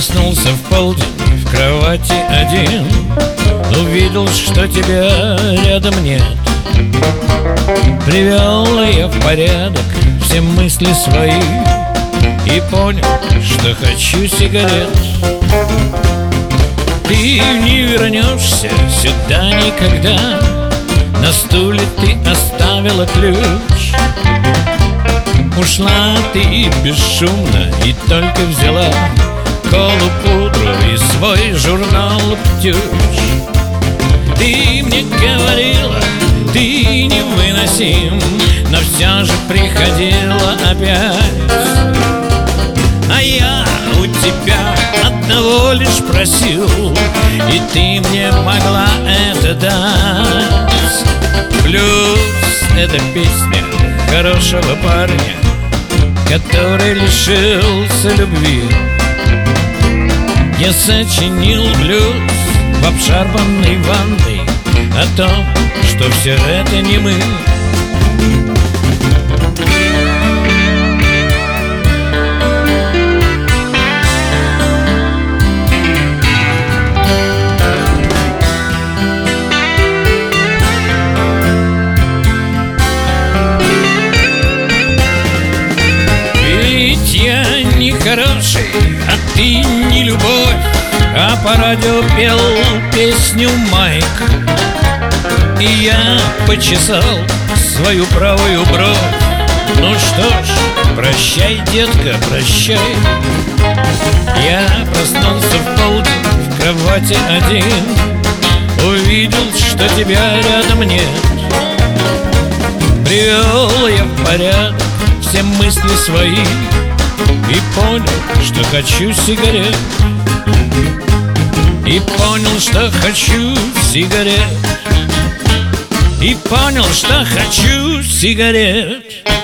проснулся в полдень в кровати один, увидел, что тебя рядом нет. Привел я в порядок все мысли свои и понял, что хочу сигарет. Ты не вернешься сюда никогда, на стуле ты оставила ключ. Ушла ты бесшумно и только взяла колу, пудру и свой журнал «Птюч». Ты мне говорила, ты невыносим, но все же приходила опять. А я у тебя одного лишь просил, и ты мне могла это дать. Блюз — это песня хорошего парня, который лишился любви. Я сочинил блюз в обшарпанной ванной о том, что все это не мы. Ведь я не хороший, а ты не любовь, а по радио пел песню Майк. И я почесал свою правую бровь. Ну что ж, прощай, детка, прощай. Я проснулся в полдень в кровати один, увидел, что тебя рядом нет. Привел я в порядок все мысли свои и понял, что хочу сигарет. И понял, что хочу сигарет. И понял, что хочу сигарет.